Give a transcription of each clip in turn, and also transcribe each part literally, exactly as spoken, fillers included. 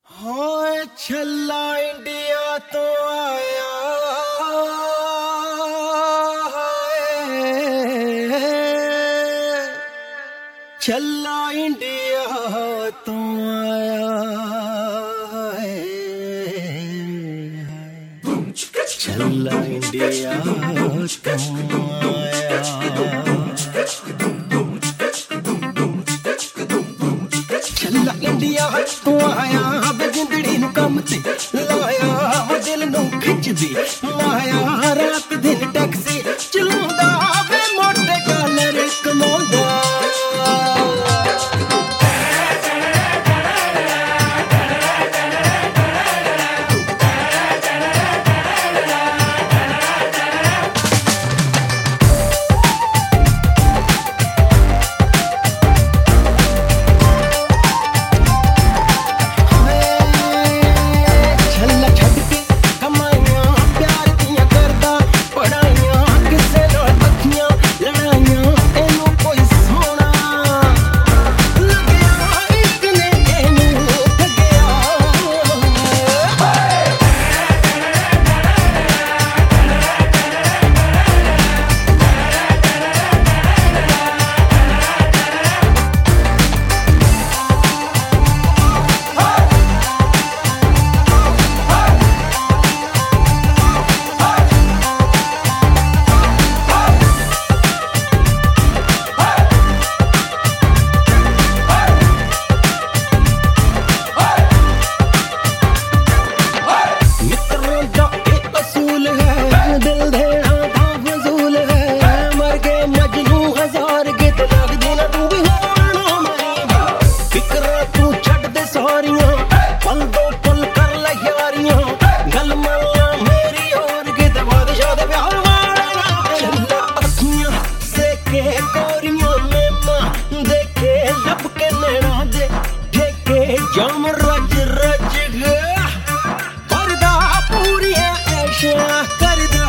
होए छल्ला इंडिया तो आया है, छल्ला इंडिया तो आया है, छल्ला इंडिया तो आया। छल्ला इंडिया तो आया वे जिंदड़ी नू कम ते लाया, वो दिल नू खिचदी माया, रात दिन टैक्सी चलाउंदा वे मोटे कॉलर कमाउंदा। जाम रज रज करदा पूरियां ऐशां करदा।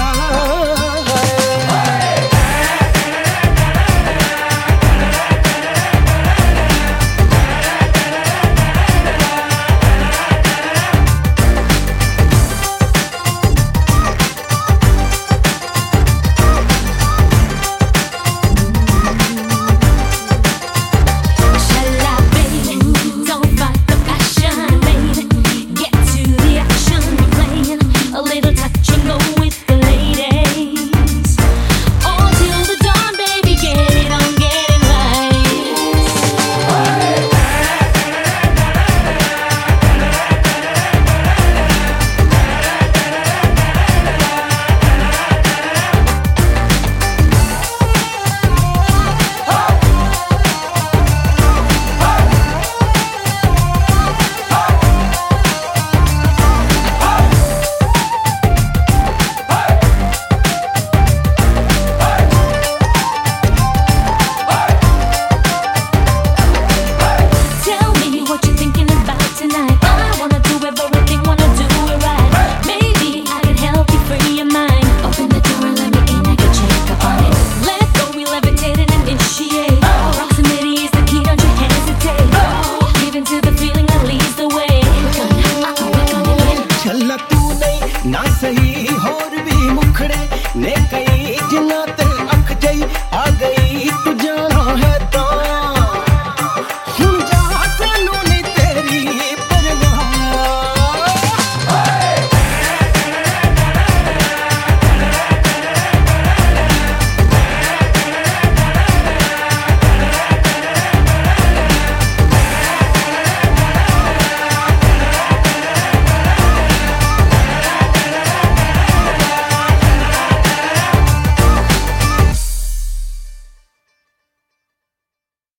ना सही